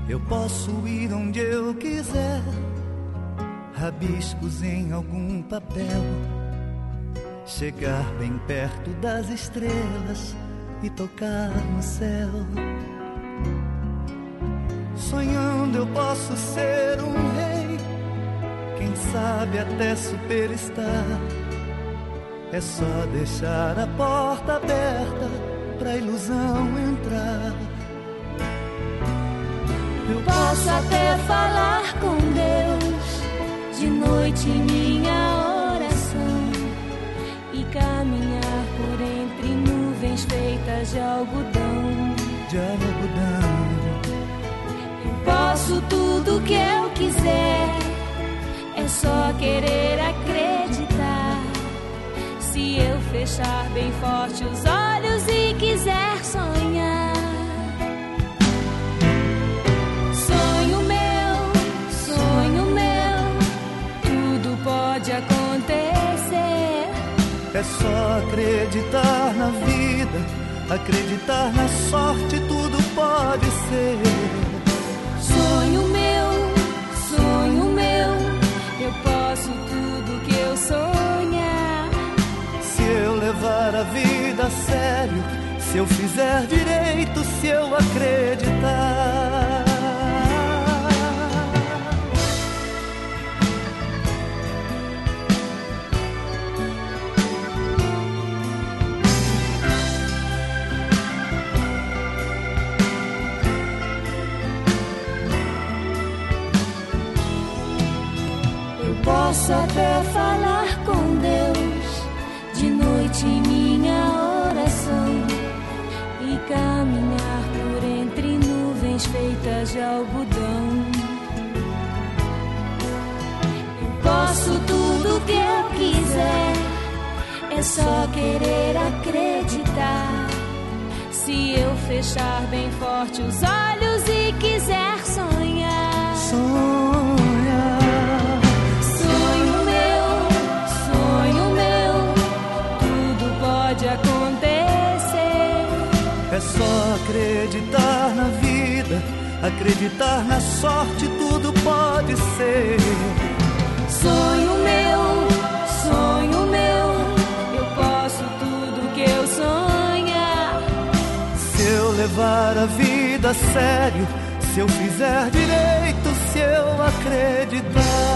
Eu posso ir onde eu quiser, rabiscos em algum papel, chegar bem perto das estrelas e tocar no céu. Sonhando eu posso ser um rei, quem sabe até superstar. É só deixar a porta aberta pra ilusão entrar. Eu posso até falar com Deus de noite em minha oração e caminhar por entre nuvens feitas de algodão. De algodão. Eu posso tudo que eu quiser, é só querer acreditar. Se eu fechar bem forte os olhos e quiser sonhar. Pode acontecer. É só acreditar na vida, acreditar na sorte, tudo pode ser. Sonho meu, eu posso tudo que eu sonhar. Se eu levar a vida a sério, se eu fizer direito, se eu acreditar. Posso até falar com Deus de noite em minha oração e caminhar por entre nuvens feitas de algodão. Eu posso tudo que eu quiser, é só querer acreditar. Se eu fechar bem forte os olhos e quiser sonhar. Pode acontecer. É só acreditar na vida, acreditar na sorte, tudo pode ser. Sonho meu, eu posso tudo que eu sonhar. Se eu levar a vida a sério, se eu fizer direito, se eu acreditar.